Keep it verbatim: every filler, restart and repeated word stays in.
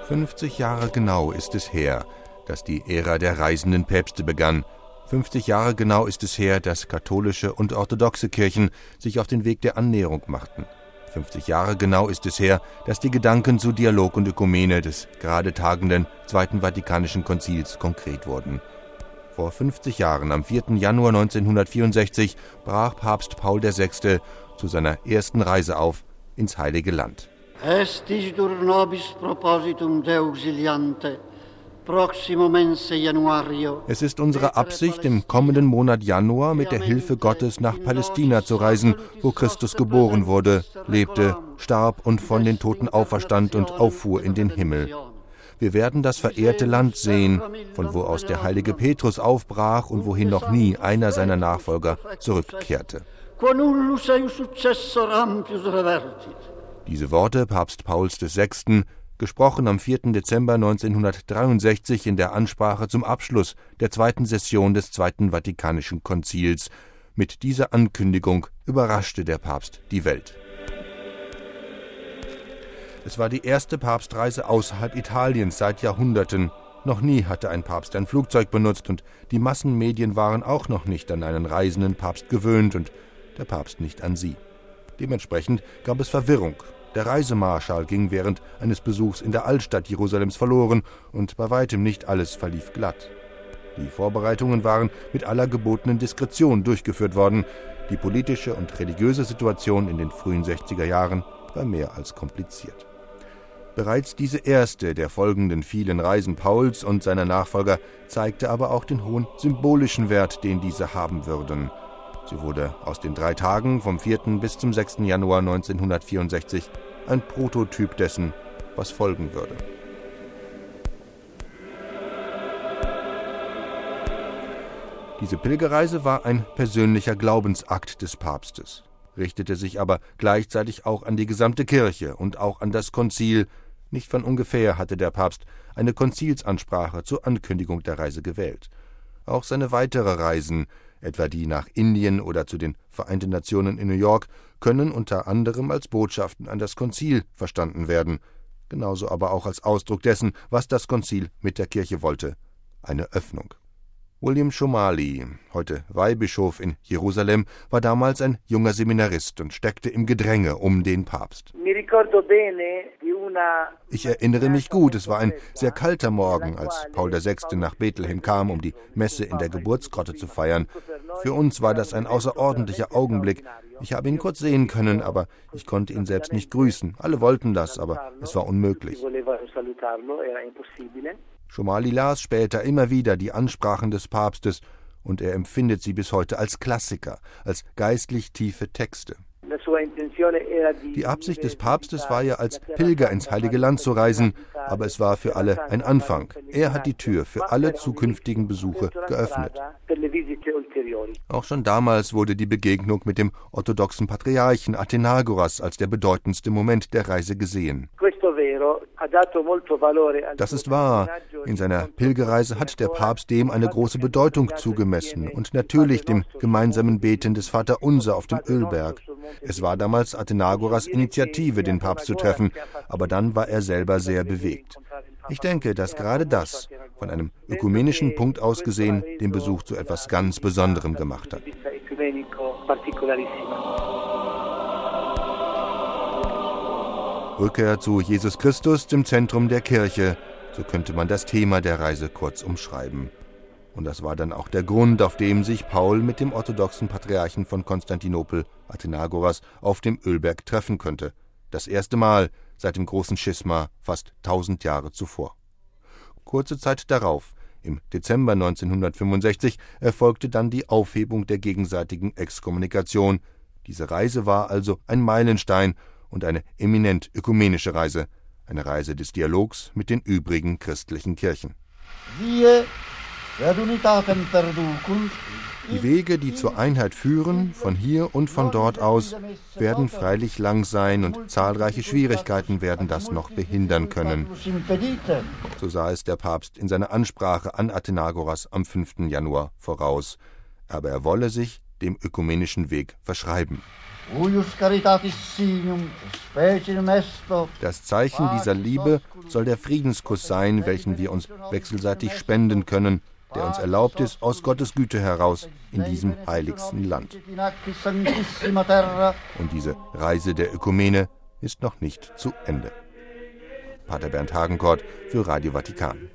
fünfzig Jahre genau ist es her, dass die Ära der reisenden Päpste begann. fünfzig Jahre genau ist es her, dass katholische und orthodoxe Kirchen sich auf den Weg der Annäherung machten. fünfzig Jahre genau ist es her, dass die Gedanken zu Dialog und Ökumene des gerade tagenden Zweiten Vatikanischen Konzils konkret wurden. Vor fünfzig Jahren, am vierten Januar neunzehnhundertvierundsechzig, brach Papst Paul der Sechste zu seiner ersten Reise auf ins Heilige Land. Estis dur nobis propositum deuxiliante, proximo mense Januario. Es ist unsere Absicht, im kommenden Monat Januar mit der Hilfe Gottes nach Palästina zu reisen, wo Christus geboren wurde, lebte, starb und von den Toten auferstand und auffuhr in den Himmel. Wir werden das verehrte Land sehen, von wo aus der heilige Petrus aufbrach und wohin noch nie einer seiner Nachfolger zurückkehrte. Diese Worte Papst Pauls des Sechsten, gesprochen am vierten Dezember neunzehnhundertdreiundsechzig in der Ansprache zum Abschluss der zweiten Session des Zweiten Vatikanischen Konzils. Mit dieser Ankündigung überraschte der Papst die Welt. Es war die erste Papstreise außerhalb Italiens seit Jahrhunderten. Noch nie hatte ein Papst ein Flugzeug benutzt und die Massenmedien waren auch noch nicht an einen reisenden Papst gewöhnt und der Papst nicht an sie. Dementsprechend gab es Verwirrung. Der Reisemarschall ging während eines Besuchs in der Altstadt Jerusalems verloren und bei weitem nicht alles verlief glatt. Die Vorbereitungen waren mit aller gebotenen Diskretion durchgeführt worden. Die politische und religiöse Situation in den frühen sechziger Jahren war mehr als kompliziert. Bereits diese erste der folgenden vielen Reisen Pauls und seiner Nachfolger zeigte aber auch den hohen symbolischen Wert, den diese haben würden. Sie wurde aus den drei Tagen vom vierten bis zum sechsten Januar neunzehnhundertvierundsechzig ein Prototyp dessen, was folgen würde. Diese Pilgerreise war ein persönlicher Glaubensakt des Papstes, richtete sich aber gleichzeitig auch an die gesamte Kirche und auch an das Konzil. Nicht von ungefähr hatte der Papst eine Konzilsansprache zur Ankündigung der Reise gewählt. Auch seine weitere Reisen, etwa die nach Indien oder zu den Vereinten Nationen in New York, können unter anderem als Botschaften an das Konzil verstanden werden, genauso aber auch als Ausdruck dessen, was das Konzil mit der Kirche wollte: eine Öffnung. William Chomali, heute Weihbischof in Jerusalem, war damals ein junger Seminarist und steckte im Gedränge um den Papst. Ich erinnere mich gut, es war ein sehr kalter Morgen, als Paul der Sechste nach Bethlehem kam, um die Messe in der Geburtsgrotte zu feiern. Für uns war das ein außerordentlicher Augenblick. Ich habe ihn kurz sehen können, aber ich konnte ihn selbst nicht grüßen. Alle wollten das, aber es war unmöglich. Chomali las später immer wieder die Ansprachen des Papstes und er empfindet sie bis heute als Klassiker, als geistlich tiefe Texte. Die Absicht des Papstes war ja, als Pilger ins Heilige Land zu reisen, aber es war für alle ein Anfang. Er hat die Tür für alle zukünftigen Besuche geöffnet. Auch schon damals wurde die Begegnung mit dem orthodoxen Patriarchen Athenagoras als der bedeutendste Moment der Reise gesehen. Das ist wahr. In seiner Pilgerreise hat der Papst dem eine große Bedeutung zugemessen und natürlich dem gemeinsamen Beten des Vaterunser auf dem Ölberg. Es war damals Athenagoras Initiative, den Papst zu treffen, aber dann war er selber sehr bewegt. Ich denke, dass gerade das, von einem ökumenischen Punkt aus gesehen, den Besuch zu etwas ganz Besonderem gemacht hat. Rückkehr zu Jesus Christus, dem Zentrum der Kirche, so könnte man das Thema der Reise kurz umschreiben. Und das war dann auch der Grund, auf dem sich Paul mit dem orthodoxen Patriarchen von Konstantinopel, Athenagoras, auf dem Ölberg treffen könnte. Das erste Mal seit dem großen Schisma fast tausend Jahre zuvor. Kurze Zeit darauf, im Dezember neunzehnhundertfünfundsechzig, erfolgte dann die Aufhebung der gegenseitigen Exkommunikation. Diese Reise war also ein Meilenstein und eine eminent ökumenische Reise, eine Reise des Dialogs mit den übrigen christlichen Kirchen. Die Wege, die zur Einheit führen, von hier und von dort aus, werden freilich lang sein und zahlreiche Schwierigkeiten werden das noch behindern können. So sah es der Papst in seiner Ansprache an Athenagoras am fünften Januar voraus. Aber er wolle sich dem ökumenischen Weg verschreiben. Das Zeichen dieser Liebe soll der Friedenskuss sein, welchen wir uns wechselseitig spenden können, der uns erlaubt ist, aus Gottes Güte heraus in diesem heiligsten Land. Und diese Reise der Ökumene ist noch nicht zu Ende. Pater Bernd Hagenkort für Radio Vatikan.